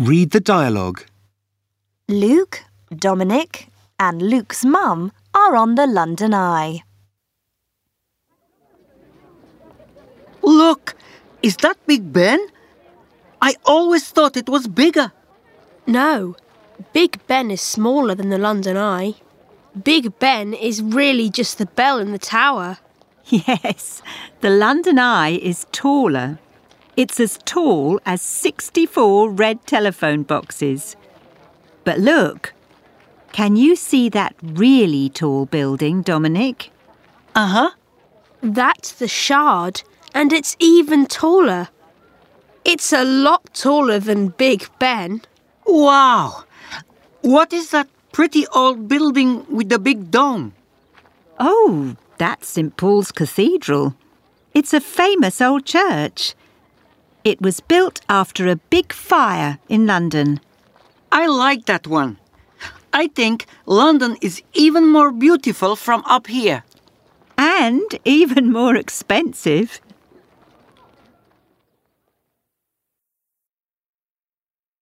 Read the dialogue. Luke, Dominic, and Luke's mum are on the London Eye. Look, is that Big Ben? I always thought it was bigger. No, Big Ben is smaller than the London Eye. Big Ben is really just the bell in the tower. Yes, the London Eye is taller. It's as tall as 64 red telephone boxes. But look, can you see that really tall building, Dominic? Uh-huh. That's the Shard, and it's even taller. It's a lot taller than Big Ben. Wow! What is that pretty old building with the big dome? Oh, that's St. Paul's Cathedral. It's a famous old church. It was built after a big fire in London. I like that one. I think London is even more beautiful from up here. And even more expensive.